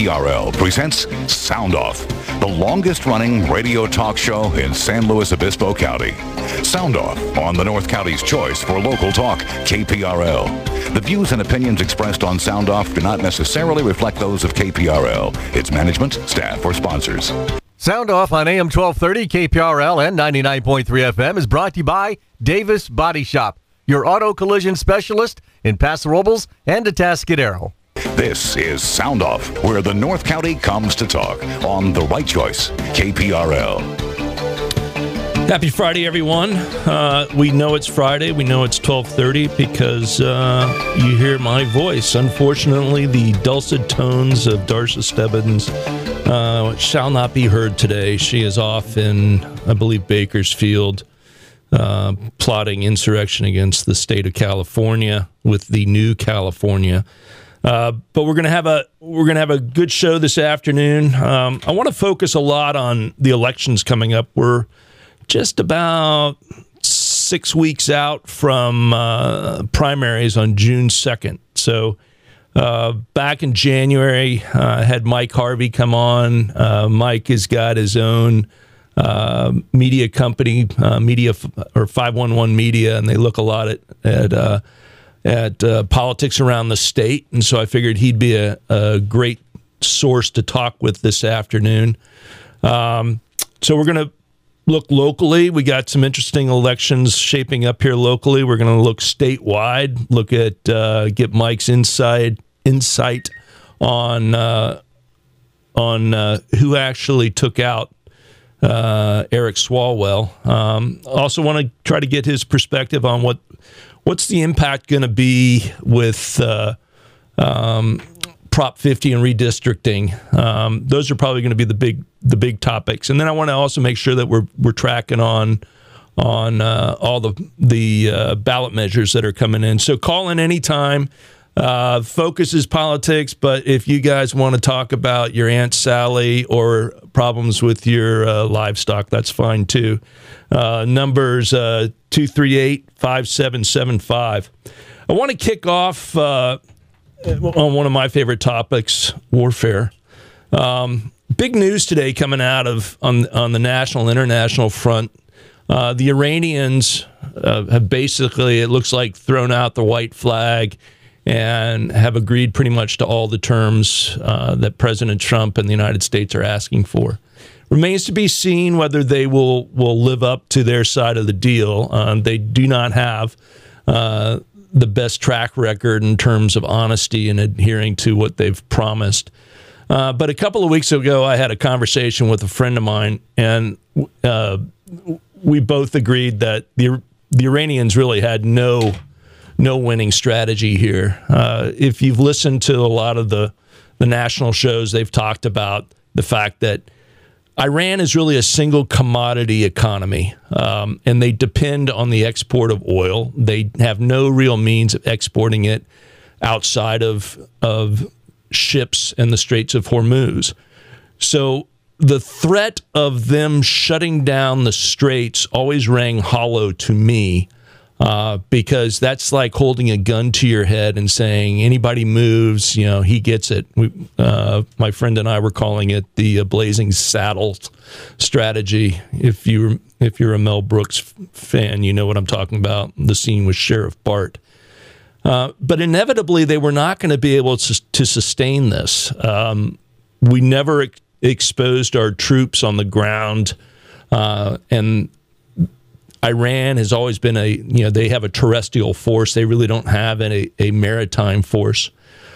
KPRL presents Sound Off, the longest-running radio talk show in San Luis Obispo County. Sound Off on the North County's choice for local talk, KPRL. The views and opinions expressed on Sound Off do not necessarily reflect those of KPRL, its management, staff, or sponsors. Sound Off on AM 1230, KPRL, and 99.3 FM is brought to you by Davis Body Shop, your auto collision specialist in Paso Robles and Atascadero. This is Sound Off, where the North County comes to talk on The Right Choice, KPRL. Happy Friday, everyone. We know it's Friday. We know it's 12:30 because you hear my voice. Unfortunately, the dulcet tones of Darcia Stebbins shall not be heard today. She is off in, I believe, Bakersfield, plotting insurrection against the state of California with the new California. But we're gonna have a good show this afternoon. I want to focus a lot on the elections coming up. We're just about 6 weeks out from primaries on June 2nd. So back in January, I had Mike Harvey come on. Mike has got his own media company, Media or 511 Media, and they look a lot at politics around the state. And so I figured he'd be a great source to talk with this afternoon. So we're going to look locally. We got some interesting elections shaping up here locally. We're going to look statewide, look at get Mike's insight on who actually took out Eric Swalwell. Also want to try to get his perspective on what's the impact going to be with Prop 50 and redistricting. Those are probably going to be the big topics. And then I want to also make sure that we're tracking on all the ballot measures that are coming in. So call in anytime. Focus is politics, but if you guys want to talk about your Aunt Sally or problems with your livestock, that's fine too. Numbers 238-5775. I want to kick off on one of my favorite topics, warfare. Big news today coming out of on the national, international front. The Iranians have basically, it looks like, thrown out the white flag and have agreed pretty much to all the terms that President Trump and the United States are asking for. Remains to be seen whether they will live up to their side of the deal. They do not have the best track record in terms of honesty and adhering to what they've promised. But a couple of weeks ago, I had a conversation with a friend of mine, and we both agreed that the Iranians really had no winning strategy here. If you've listened to a lot of the national shows, they've talked about the fact that Iran is really a single commodity economy, and they depend on the export of oil. They have no real means of exporting it outside of ships and the Straits of Hormuz. So the threat of them shutting down the straits always rang hollow to me, because that's like holding a gun to your head and saying anybody moves, he gets it. My friend and I were calling it the blazing saddles strategy. If you're a Mel Brooks fan, you know what I'm talking about. The scene with Sheriff Bart. But inevitably, they were not going to be able to sustain this. We never exposed our troops on the ground, and Iran has always been they have a terrestrial force. They really don't have a maritime force.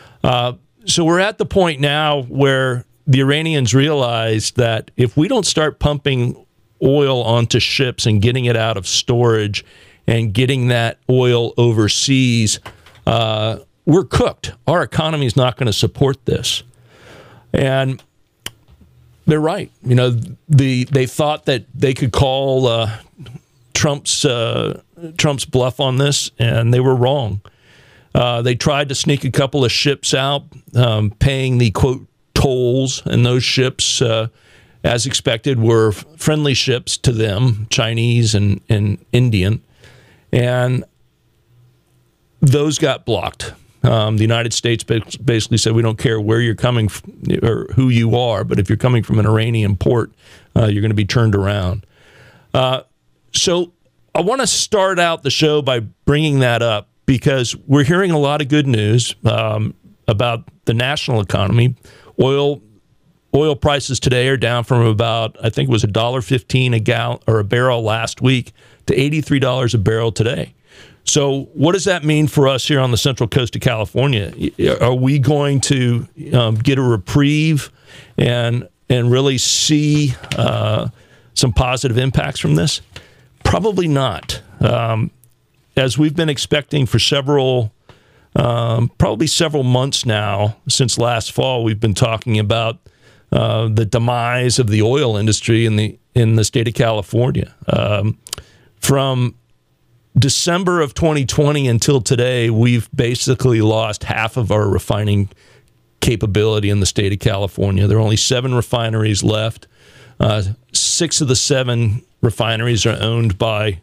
So we're at the point now where the Iranians realize that if we don't start pumping oil onto ships and getting it out of storage and getting that oil overseas, we're cooked. Our economy is not going to support this. And they're right. They thought that they could call Trump's bluff on this, and they were wrong. They tried to sneak a couple of ships out, paying the, quote, tolls, and those ships, as expected, were friendly ships to them, Chinese and Indian, and those got blocked. The United States basically said, we don't care where you're coming or who you are, but if you're coming from an Iranian port, you're going to be turned around. So I want to start out the show by bringing that up because we're hearing a lot of good news about the national economy. Oil prices today are down from about, I think it was $1.15 a gallon or a barrel last week to $83 a barrel today. So what does that mean for us here on the Central Coast of California? Are we going to get a reprieve and really see some positive impacts from this? Probably not. As we've been expecting for probably several months now, since last fall, we've been talking about the demise of the oil industry in the state of California. From December of 2020 until today, we've basically lost half of our refining capability in the state of California. There are only 7 refineries left. 6 of the 7 refineries are owned by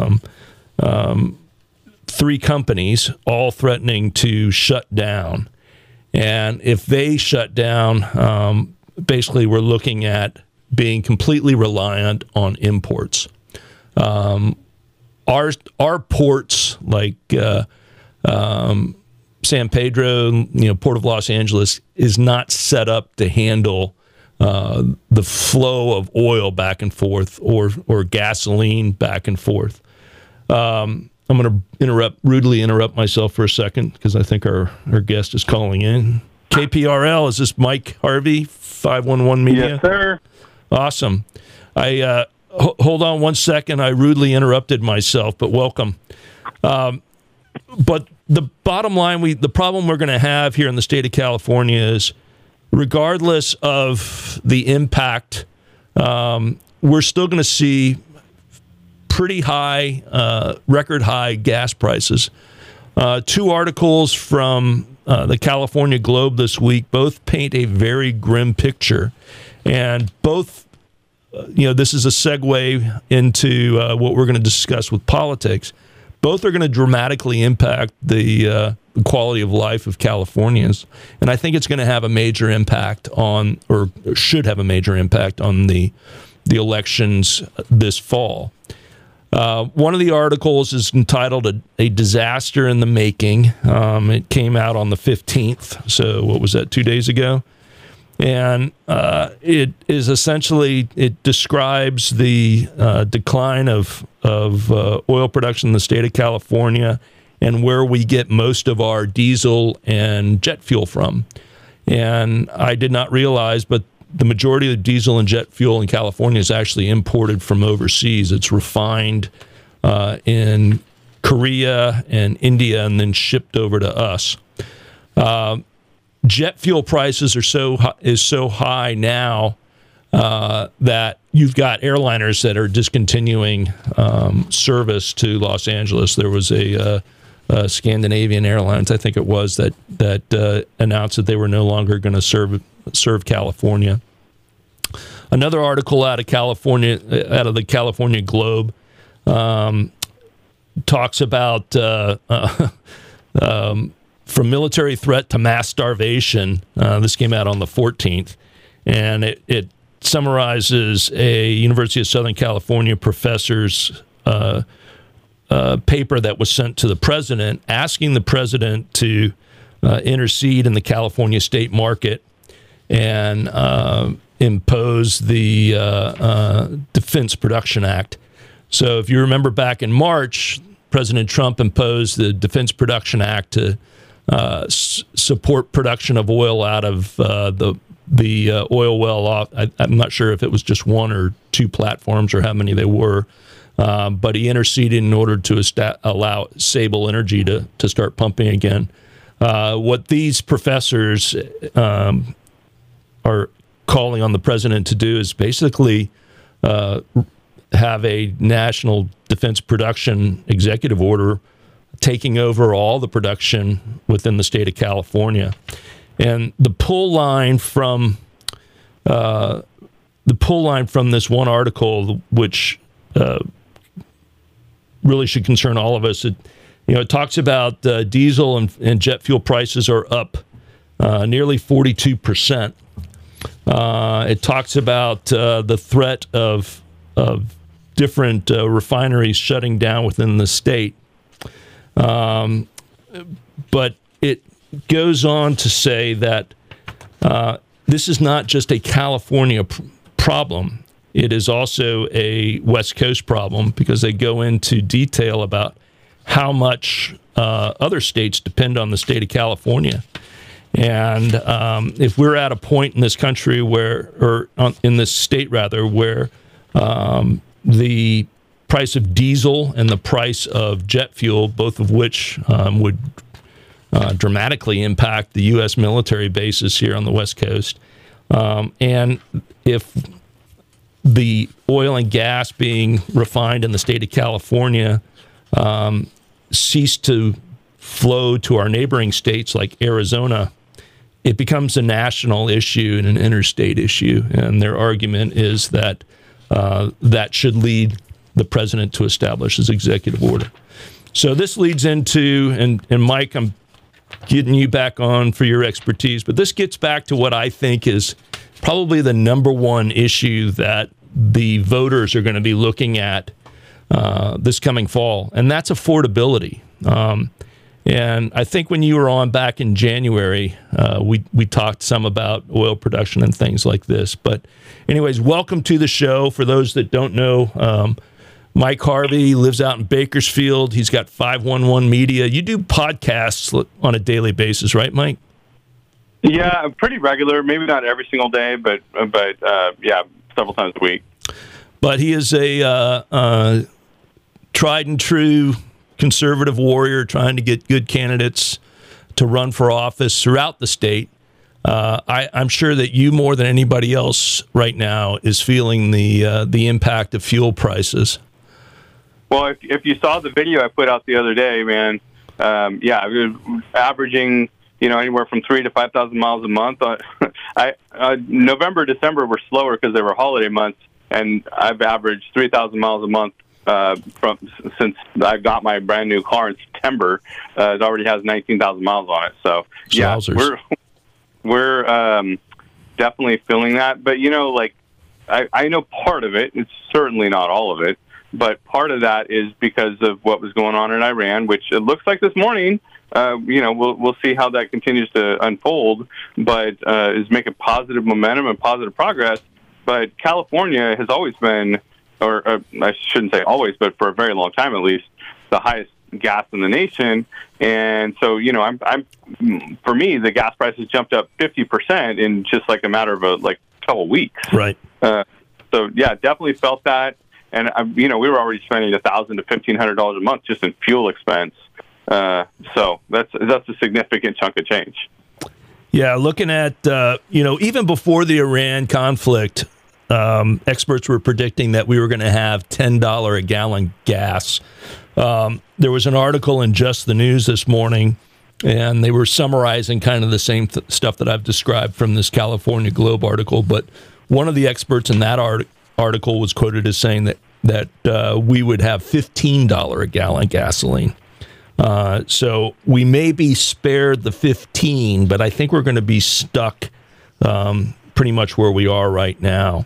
3 companies, all threatening to shut down. And if they shut down, basically we're looking at being completely reliant on imports. Our ports, like San Pedro, Port of Los Angeles, is not set up to handle the flow of oil back and forth or gasoline back and forth. I'm going to rudely interrupt myself for a second because I think our guest is calling in. KPRL, is this Mike Harvey, 511 Media? Yes, sir. Awesome. Hold on one second. I rudely interrupted myself, but welcome. But the bottom line, the problem we're going to have here in the state of California is, regardless of the impact, we're still going to see pretty high, record high gas prices. 2 articles from the California Globe this week both paint a very grim picture, and both. This is a segue into what we're going to discuss with politics. Both are going to dramatically impact the quality of life of Californians. And I think it's going to have a major impact on, or should have a major impact on the elections this fall. One of the articles is entitled A Disaster in the Making. It came out on the 15th. So what was that, 2 days ago? And it is essentially, it describes the decline of oil production in the state of California and where we get most of our diesel and jet fuel from. And I did not realize, but the majority of the diesel and jet fuel in California is actually imported from overseas. It's refined in Korea and India and then shipped over to us. Jet fuel prices are so high now that you've got airliners that are discontinuing service to Los Angeles. There was a Scandinavian Airlines, I think it was, that announced that they were no longer going to serve California. Another article out of California, out of the California Globe, talks about from military threat to mass starvation. This came out on the 14th, and it summarizes a University of Southern California professor's paper that was sent to the president, asking the president to intercede in the California state market and impose the Defense Production Act. So if you remember back in March, President Trump imposed the Defense Production Act to support production of oil out of the oil well. I'm not sure if it was just 1 or 2 platforms or how many they were, but he interceded in order to allow Sable Energy to start pumping again. What these professors are calling on the president to do is basically have a national defense production executive order taking over all the production within the state of California. And the pull line from this one article, which really should concern all of us, It talks about diesel and jet fuel prices are up nearly 42%. It talks about the threat of different refineries shutting down within the state. But it goes on to say that this is not just a California problem. It is also a West Coast problem, because they go into detail about how much other states depend on the state of California. And if we're at a point in this country in this state rather, where the price of diesel and the price of jet fuel, both of which would dramatically impact the U.S. military bases here on the West Coast, and if the oil and gas being refined in the state of California cease to flow to our neighboring states like Arizona, it becomes a national issue and an interstate issue. And their argument is that that should lead the president to establish his executive order. So this leads into, and Mike, I'm getting you back on for your expertise, but this gets back to what I think is probably the number one issue that the voters are going to be looking at this coming fall, and that's affordability. And I think when you were on back in January, we talked some about oil production and things like this. But anyways, welcome to the show. For those that don't know, Mike Harvey lives out in Bakersfield. He's got 511 Media. You do podcasts on a daily basis, right, Mike? Yeah, pretty regular. Maybe not every single day, but yeah, several times a week. But he is a tried and true conservative warrior trying to get good candidates to run for office throughout the state. I'm sure that you, more than anybody else right now, is feeling the impact of fuel prices. Well, if you saw the video I put out the other day, man, yeah, we were averaging anywhere from 3,000 to 5,000 miles a month. November, December were slower because they were holiday months, and I've averaged 3,000 miles a month since I got my brand new car in September. It already has 19,000 miles on it. So yeah, we're definitely feeling that. But I know part of it. It's certainly not all of it, but part of that is because of what was going on in Iran, which it looks like this morning. We'll see how that continues to unfold, but is making positive momentum and positive progress. But California has always been, or I shouldn't say always, but for a very long time at least, the highest gas in the nation. And so, for me, the gas prices jumped up 50% in just like a matter of a couple weeks. Right. So yeah, definitely felt that. And we were already spending $1,000 to $1,500 a month just in fuel expense. So that's a significant chunk of change. Yeah, looking at even before the Iran conflict, experts were predicting that we were going to have $10 a gallon gas. There was an article in Just the News this morning, and they were summarizing kind of the same stuff that I've described from this California Globe article. But one of the experts in that article was quoted as saying that we would have $15 a gallon gasoline. So we may be spared the 15, but I think we're going to be stuck pretty much where we are right now.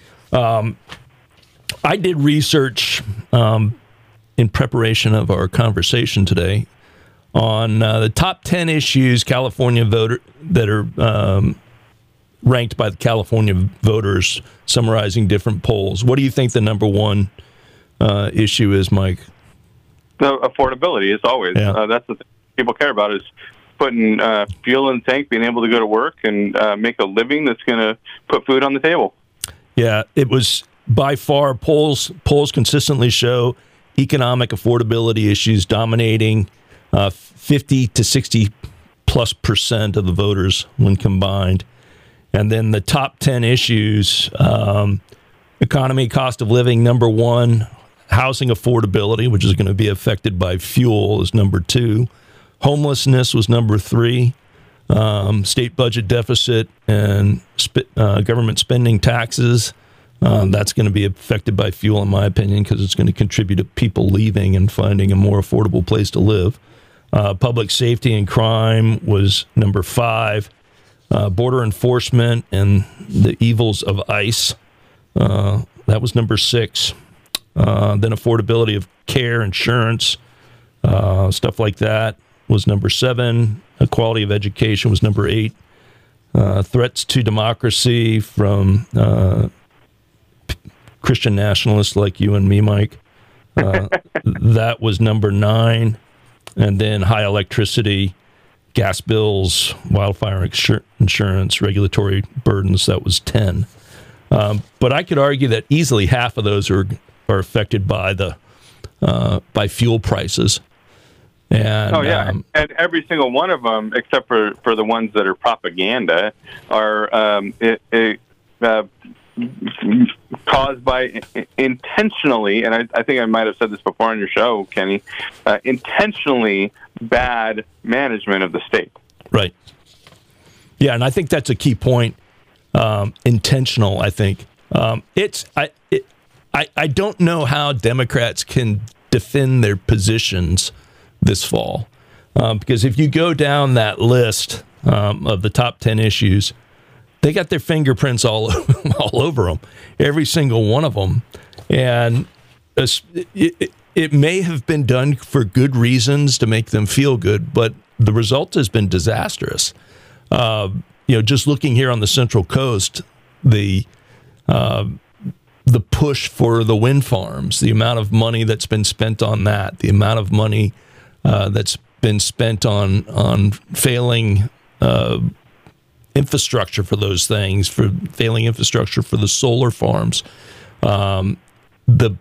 I did research in preparation of our conversation today on the top 10 issues California voter that are ranked by the California voters, summarizing different polls. What do you think the number one issue is, Mike? Affordability is always. Yeah. That's the thing people care about, is putting fuel in the tank, being able to go to work and make a living that's going to put food on the table. Yeah, it was by far, polls consistently show economic affordability issues dominating 50 to 60 plus % of the voters when combined. And then the top 10 issues, economy, cost of living, number one. Housing affordability, which is going to be affected by fuel, is number 2. Homelessness was number 3. State budget deficit and government spending taxes That's going to be affected by fuel, in my opinion, because it's going to contribute to people leaving and finding a more affordable place to live. Public safety and crime was number 5. Border enforcement and the evils of ICE, that was number 6. Then affordability of care, insurance, stuff like that was number 7. Equality of education was number 8. Threats to democracy from Christian nationalists like you and me, Mike. That was number 9. And then high electricity, gas bills, wildfire insurance, regulatory burdens, that was 10. But I could argue that easily half of those are affected by by fuel prices. And, and every single one of them, except for the ones that are propaganda, are caused by intentionally, and I think I might have said this before on your show, Kenny, intentionally bad management of the state. Right. Yeah, and I think that's a key point. Intentional, I think. I don't know how Democrats can defend their positions this fall, because if you go down that list of the top 10 issues, they got their fingerprints all over them, every single one of them. And it may have been done for good reasons to make them feel good, but the result has been disastrous. Just looking here on the Central Coast, the push for the wind farms, the amount of money that's been spent on that, the amount of money that's been spent on failing infrastructure for those things, for failing infrastructure for the solar farms, the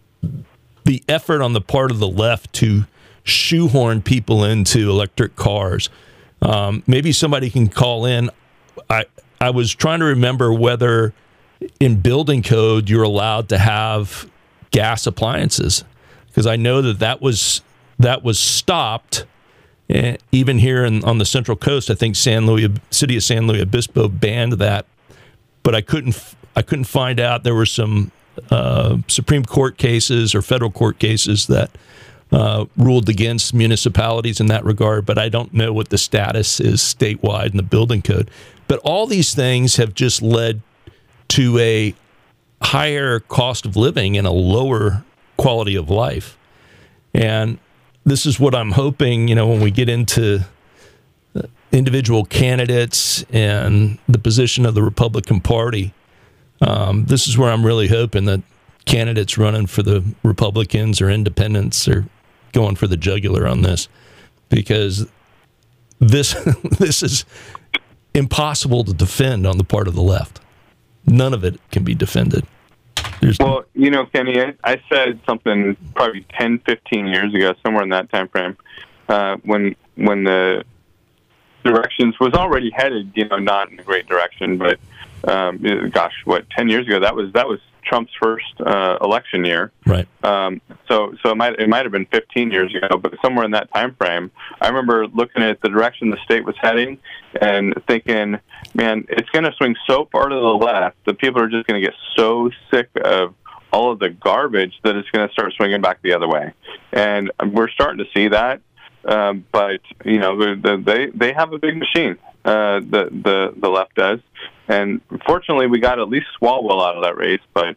effort on the part of the left to shoehorn people into electric cars. Maybe somebody can call in. I was trying to remember whether in building code you're allowed to have gas appliances, because I know that was stopped. Even here on the Central Coast, I think City of San Luis Obispo banned that, but I couldn't find out. There were some Supreme Court cases or federal court cases that ruled against municipalities in that regard, but I don't know what the status is statewide in the building code. But all these things have just led to a higher cost of living and a lower quality of life. And this is what I'm hoping, when we get into individual candidates and the position of the Republican Party, this is where I'm really hoping that candidates running for the Republicans or independents are going for the jugular on this, because this is impossible to defend on the part of the left. None of it can be defended. Well, Kenny, I said something probably 10, 15 years ago, somewhere in that time frame, when the directions was already headed, not in a great direction, but 10 years ago, that was Trump's first election year. Right. So it might have been 15 years ago, but somewhere in that time frame, I remember looking at the direction the state was heading and thinking, man, it's going to swing so far to the left that people are just going to get so sick of all of the garbage that it's going to start swinging back the other way. And we're starting to see that. But they have a big machine. The left does, and fortunately, we got at least Swalwell out of that race. But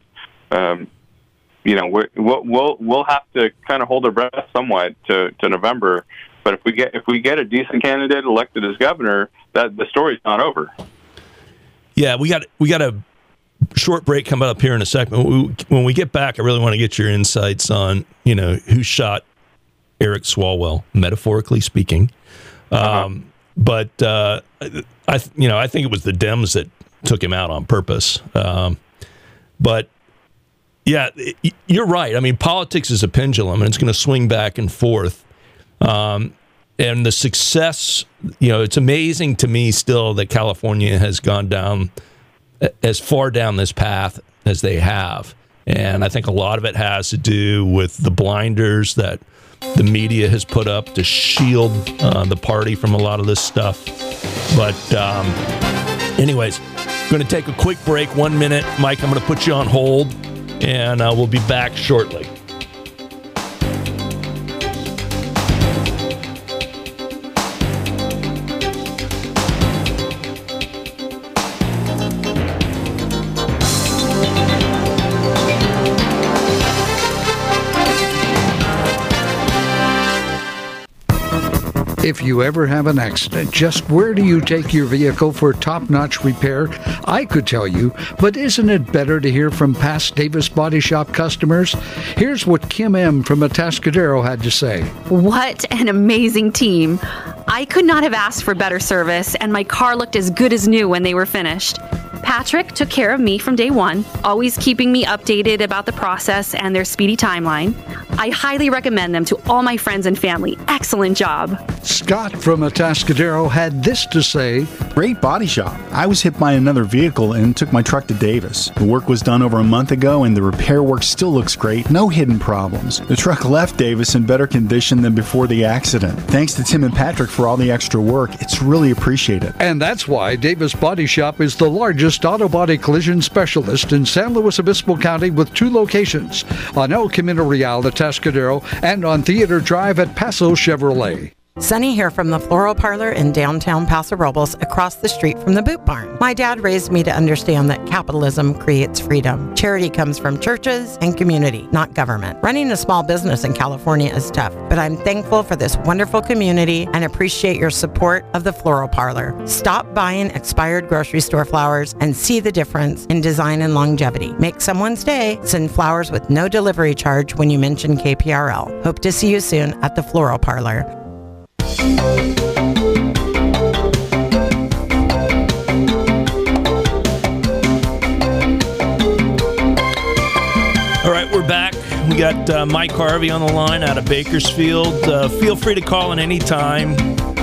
we'll have to kind of hold our breath somewhat to November. But if we get a decent candidate elected as governor, that the story's not over. Yeah, we got a short break coming up here in a second. When we get back, I really want to get your insights on who shot Eric Swalwell, metaphorically speaking. But I think it was the Dems that took him out on purpose. But yeah, you're right. I mean, politics is a pendulum, and it's going to swing back and forth. And the success, it's amazing to me still that California has gone down as far down this path as they have. And I think a lot of it has to do with the blinders that the media has put up to shield the party from a lot of this stuff. But anyways, Going to take a quick break, 1 minute. Mike, I'm going to put you on hold, and we'll be back shortly. If you ever have an accident, just where do you take your vehicle for top-notch repair? I could tell you, but isn't it better to hear from past Davis Body Shop customers? Here's what Kim M. from Atascadero had to say. What an amazing team. I could not have asked for better service, and my car looked as good as new when they were finished. Patrick took care of me from day one, always keeping me updated about the process and their speedy timeline. I highly recommend them to all my friends and family. Excellent job. Scott from Atascadero had this to say. Great body shop. I was hit by another vehicle and took my truck to Davis. The work was done over a month ago and the repair work still looks great. No hidden problems. The truck left Davis in better condition than before the accident. Thanks to Tim and Patrick for all the extra work. It's really appreciated. And that's why Davis Body Shop is the largest auto body collision specialist in San Luis Obispo County with 2 locations, on El Camino Real at Atascadero and on Theater Drive at Paso Chevrolet. Sunny here from the Floral Parlor in downtown Paso Robles, across the street from the Boot Barn. My dad raised me to understand that capitalism creates freedom. Charity comes from churches and community, not government. Running a small business in California is tough, but I'm thankful for this wonderful community and appreciate your support of the Floral Parlor. Stop buying expired grocery store flowers and see the difference in design and longevity. Make someone's day. Send flowers with no delivery charge when you mention KPRL. Hope to see you soon at the Floral Parlor. All right, we're back. We got Mike Harvey on the line out of Bakersfield. Feel free to call in anytime.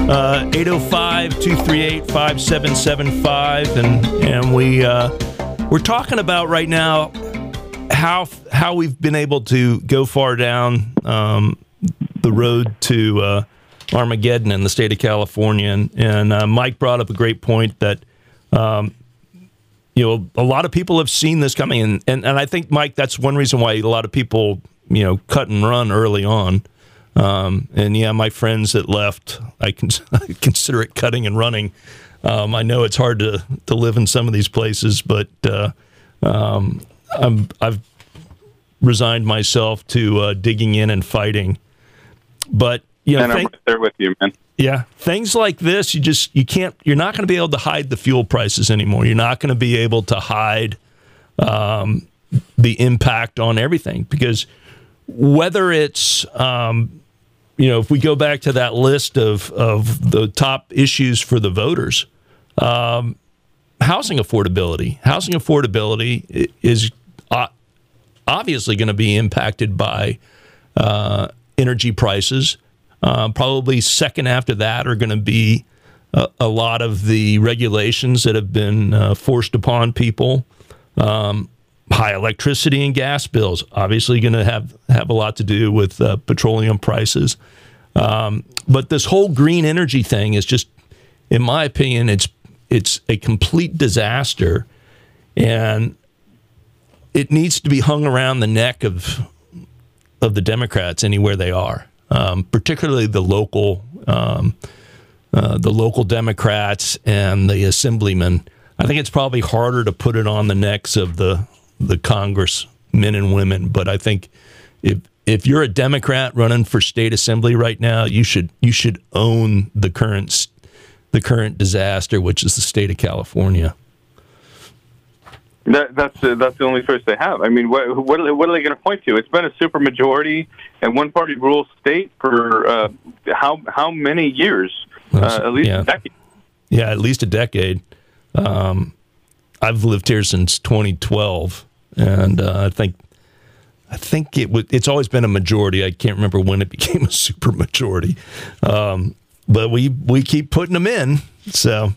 805-238-5775. And we're talking about right now how we've been able to go far down the road to Armageddon in the state of California. And Mike brought up a great point that, a lot of people have seen this coming. And I think, Mike, that's one reason why a lot of people, cut and run early on. My friends that left, I consider it cutting and running. I know it's hard to live in some of these places, but I've resigned myself to digging in and fighting. But and I'm right there with you, man. Yeah, things like this, you're not going to be able to hide the fuel prices anymore. You're not going to be able to hide the impact on everything, because whether it's, if we go back to that list of the top issues for the voters, housing affordability is obviously going to be impacted by energy prices. Probably second after that are going to be a lot of the regulations that have been forced upon people. High electricity and gas bills, obviously going to have a lot to do with petroleum prices. But this whole green energy thing is just, in my opinion, it's a complete disaster, and it needs to be hung around the neck of the Democrats anywhere they are. Particularly the local Democrats and the assemblymen. I think it's probably harder to put it on the necks of the congressmen and women. But I think if you're a Democrat running for state assembly right now, you should own the current disaster, which is the state of California. That's the only choice they have. I mean, what are they going to point to? It's been a supermajority and one-party rule state for how many years? At least a decade. Yeah, at least a decade. I've lived here since 2012, and I think it's always been a majority. I can't remember when it became a supermajority, but we keep putting them in. So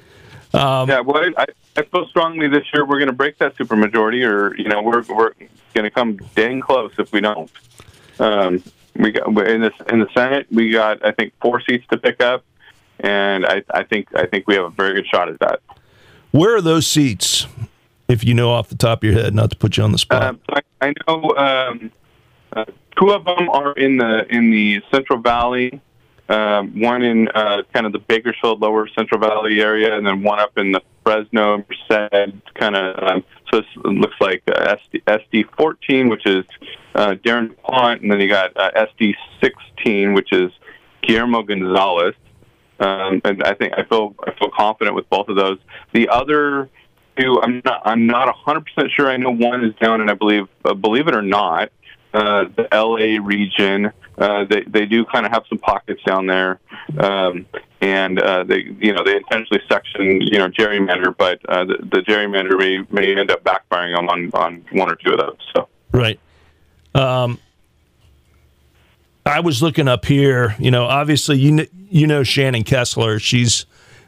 I feel strongly this year we're going to break that supermajority, or we're going to come dang close if we don't. We got in the Senate, we got, I think, 4 seats to pick up, and I think we have a very good shot at that. Where are those seats, if you know off the top of your head, not to put you on the spot? I know two of them are in the Central Valley, one in kind of the Bakersfield, Lower Central Valley area, and then one up in the Fresno, Merced, kind of. So it looks like SD 14, which is Darren DuPont, and then you got SD 16, which is Guillermo Gonzalez. And I feel confident with both of those. The other two, I'm not 100% sure. I know one is down in, I believe it or not, the LA region. They do kind of have some pockets down there, and they intentionally section gerrymander, but the gerrymander may end up backfiring on one or two of those. So right. I was looking up here. Obviously, Shannon Kessler. She's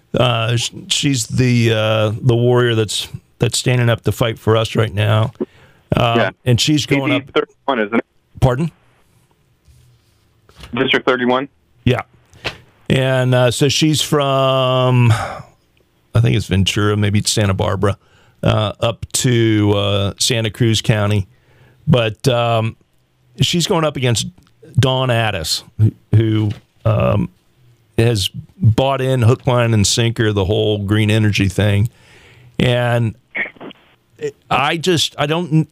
the warrior that's standing up to fight for us right now. And she's going up. 31, isn't it? Pardon? District 31. Yeah, and so she's from, I think it's Ventura, maybe it's Santa Barbara, up to Santa Cruz County, but she's going up against Dawn Addis, who has bought in hook, line, and sinker the whole green energy thing, and I don't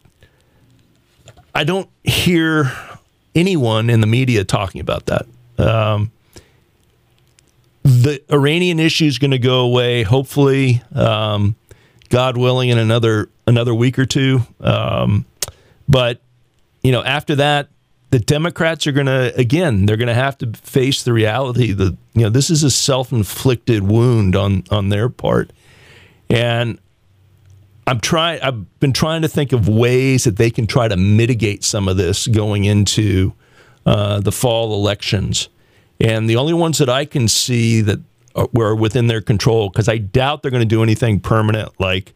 hear anyone in the media talking about that. The Iranian issue is going to go away, hopefully, God willing, in another week or two. But after that, the Democrats are going to have to face the reality that this is a self-inflicted wound on their part, and I've been trying to think of ways that they can try to mitigate some of this going into the fall elections. And the only ones that I can see that were within their control, because I doubt they're going to do anything permanent, like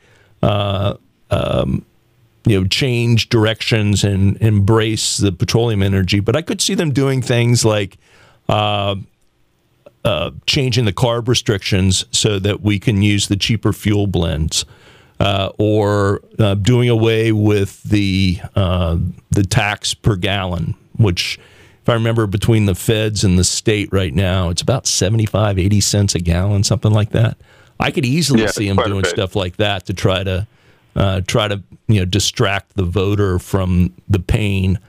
change directions and embrace the petroleum energy. But I could see them doing things like changing the carb restrictions so that we can use the cheaper fuel blends. Or doing away with the tax per gallon, which, if I remember, between the feds and the state right now, it's about 75, 80 cents a gallon, something like that. I could easily see them doing stuff like that to try to distract the voter from the pain.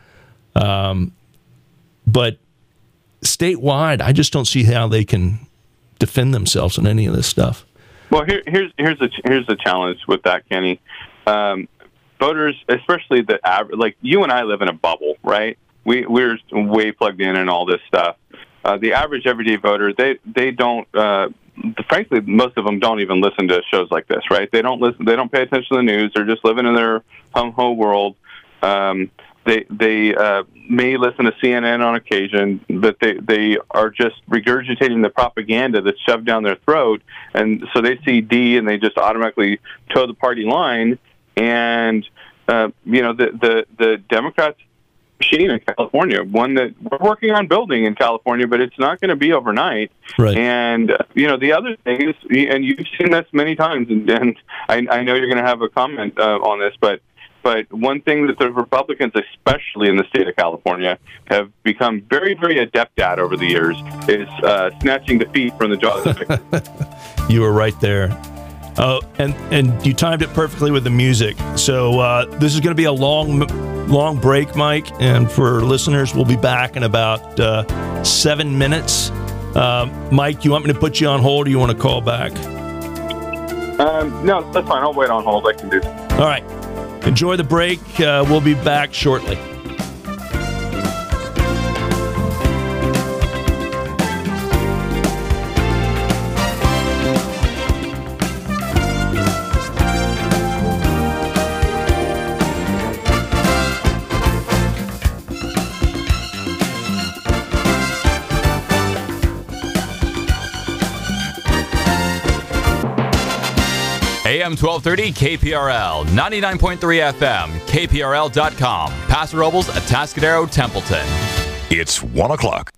But statewide, I just don't see how they can defend themselves on any of this stuff. Well, here's the challenge with that, Kenny. Voters, especially the average, like you and I live in a bubble, right? We're way plugged in and all this stuff. The average everyday voter, they don't. Frankly, most of them don't even listen to shows like this, right? They don't listen. They don't pay attention to the news. They're just living in their hum-ho world. They may listen to CNN on occasion, but they are just regurgitating the propaganda that's shoved down their throat, and so they see D and they just automatically toe the party line. And the Democrats machine in California, one that we're working on building in California, but it's not going to be overnight. Right. And the other thing is, and you've seen this many times, and I know you're going to have a comment on this, but one thing that the Republicans, especially in the state of California, have become very, very adept at over the years is snatching defeat from the jaws of victory. You were right there. Oh, and you timed it perfectly with the music. So this is going to be a long break, Mike. And for listeners, we'll be back in about 7 minutes. Mike, you want me to put you on hold, or you want to call back? No, that's fine. I'll wait on hold. I can do that. All right. Enjoy the break. We'll be back shortly. AM 1230 KPRL, 99.3 FM, KPRL.com, Paso Robles, Atascadero, Templeton. It's 1 o'clock.